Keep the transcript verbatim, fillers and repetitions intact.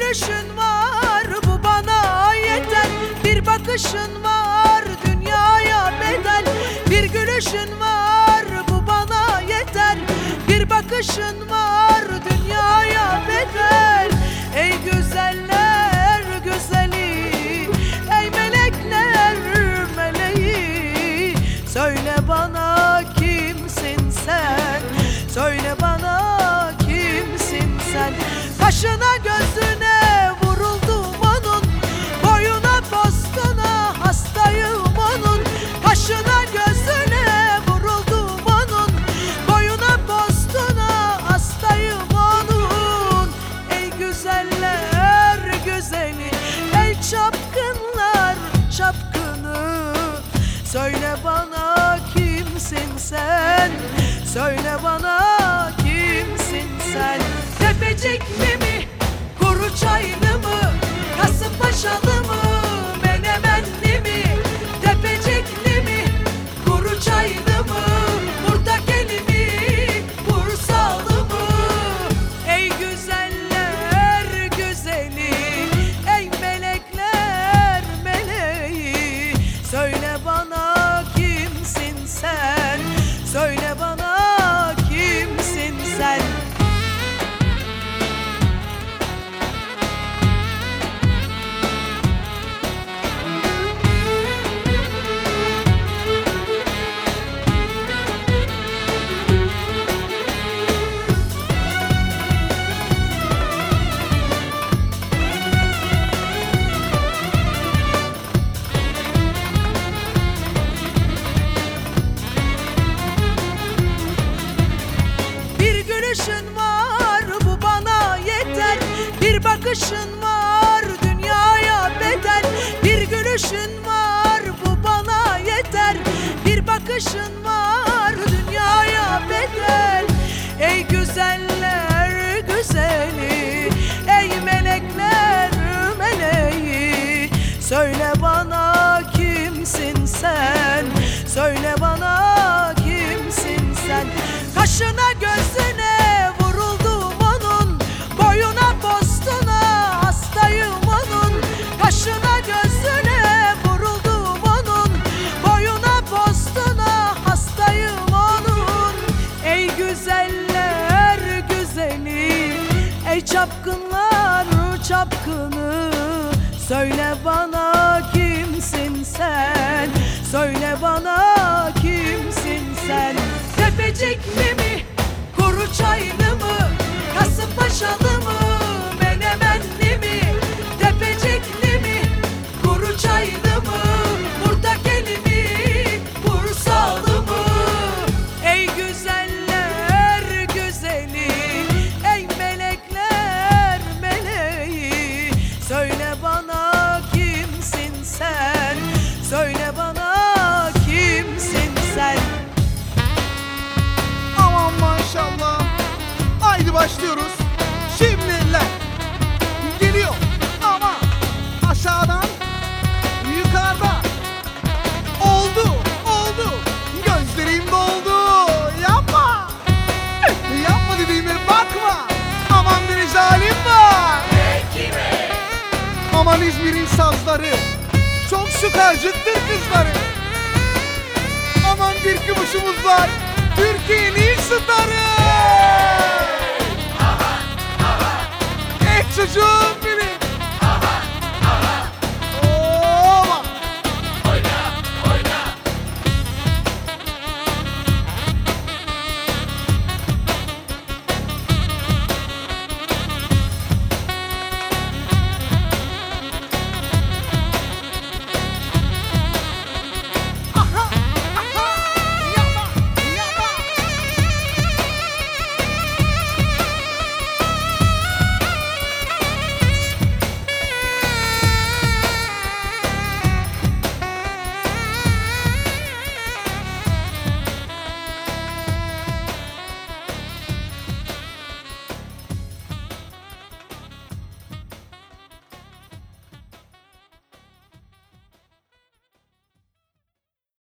gülüşün var, bu bana yeter. Bir bakışın var, dünyaya bedel. Bir gülüşün var, bu bana yeter. Bir bakışın var, dünyaya bedel. Ey güzeller güzeli, ey melekler meleği, söyle bana kimsin sen? Söyle bana kimsin sen? Kaşına gözüne vuruldum onun, boyuna postuna hastayım onun. Kaşına gözüne vuruldum onun, boyuna postuna hastayım onun. Ey güzeller güzeli, ey çapkınlar çapkını, söyle bana kimsin sen? Söyle bana kimsin sen? Tepecikli mi, kuru çaylı mı, Kasımpaşalı mı, Menemenli mi? Tepecikli mi, kuru çaylı mı, Burtakeli mi, Bursalı mı? Ey güzeller güzeli, ey melekler meleği, söyle bana kimsin sen? Söyle bana kimsin sen? Bir gülüşün var, bu bana yeter. Bir bakışın var, dünyaya bedel. Bir gülüşün var, bu bana yeter. Bir bakışın var, dünyaya bedel. Ey güzeller güzeli, ey melekler meleği, söyle bana kimsin sen? Söyle bana kimsin sen? Kaşına gözüne vuruldum onun, boyuna postuna hastayım onun. Kaşına gözüne vuruldum onun, boyuna postuna hastayım onun. Ey güzeller güzeli, ey çapkınlar çapkını, söyle bana kimsin sen? Söyle bana kimsin sen? Tepecikli mi, kuru çaylı mı, Kasımpaşalı mı, Menemenli mi? Tepecikli mi, kuru çaylı mı, Burtakeli mi, Bursalı mı? Ey güzeller güzeli, ey melekler meleği, söyle bana kimsin sen? Söyle bana kimsin sen? Aman maşallah. Haydi başlıyoruz. Şimdi eller geliyor ama aşağıdan yukarıda. Oldu oldu, gözlerim doldu. Yapma, yapma dediğime bakma. Aman bir zalim var. Aman İzmir'in sazları çok sıkarcıktır kızları. Aman bir kımışımız var, Türkiye'nin starı. Eh çocuğum